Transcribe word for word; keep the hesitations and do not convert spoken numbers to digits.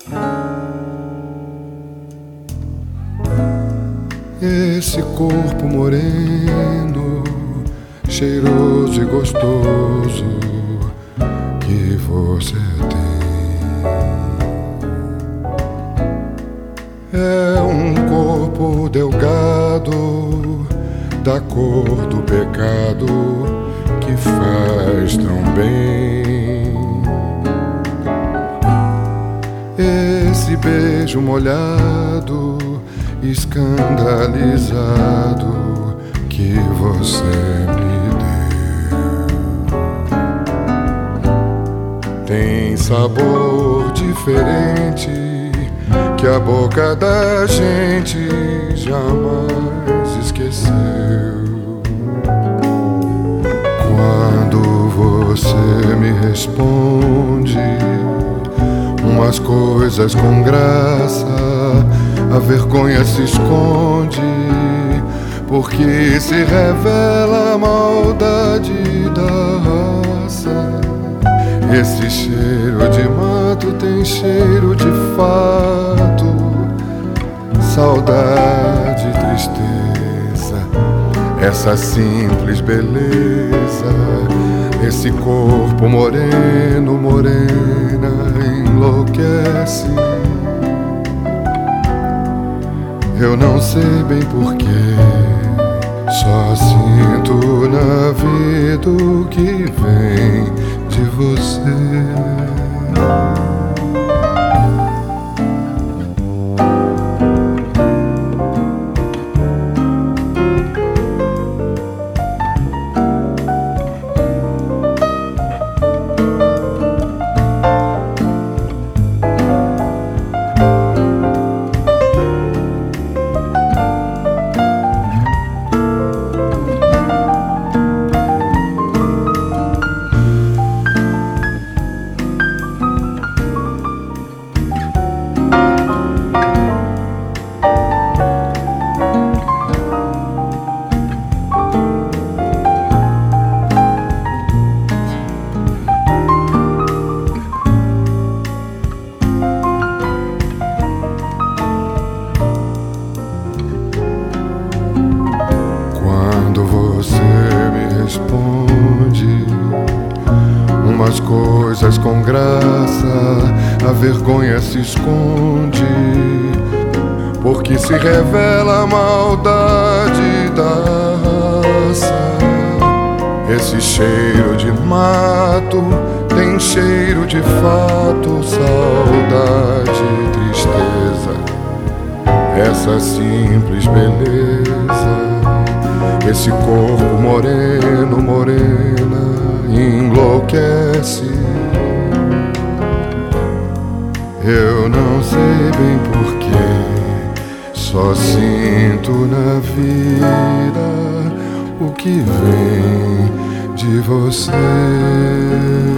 Esse corpo moreno, cheiroso e gostoso que você tem, é um corpo delgado da cor do pecado que faz tão bem. Esse beijo molhado, escandalizado que você me deu, tem sabor diferente que a boca da gente jamais esqueceu. Quando você me responde umas coisas com graça, a vergonha se esconde, porque se revela a maldade da raça. Esse cheiro de mato tem cheiro de fato, saudade, tristeza, essa simples beleza, esse corpo moreno, morena, enlouquece. Eu não sei bem porquê, só sinto na vida o que vem de você. Umas coisas com graça, a vergonha se esconde, porque se revela a maldade da raça. Esse cheiro de mato tem cheiro de fato, saudade, tristeza, essa simples beleza, esse corpo moreno, morena, enlouquece. Eu não sei bem porquê, só sinto na vida o que vem de você.